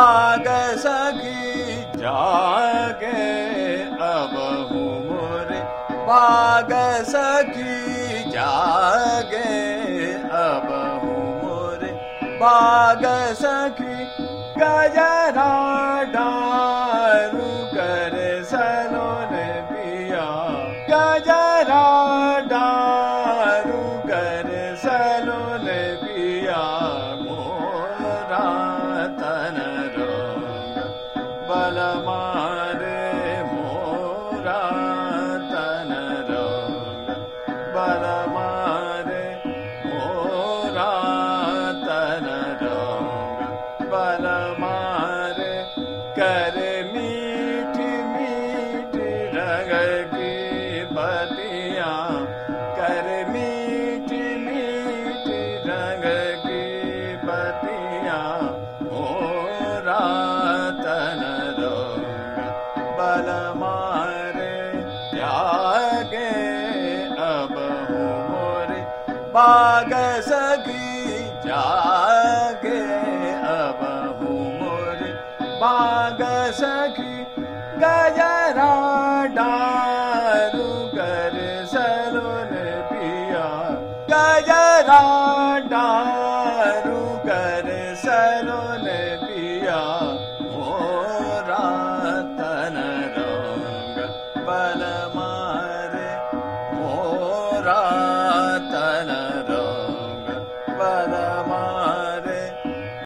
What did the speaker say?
बाग सखी जागे अबहु मोरे बाग सखी जागे अबहु मोरे बाग सखी गजरा डारू कर सलोन पिया गजरा डारू कर सलोन पिया मोरा तन रोग बल मारे मोरा तन रोग बल मारे मोरा तन रोग बल मारे कर मीठी मीठी रंग की बतिया कर मीठी मीठी रंग की बतिया मोरा तन रोग बल मारे जागे अबहु मोरे बाग सखी जागे अबहु मोरे बाग सखी गजरा डारू कर सलोन पिया गजरा डारू कर सलोन पिया मोरा तन रोग बल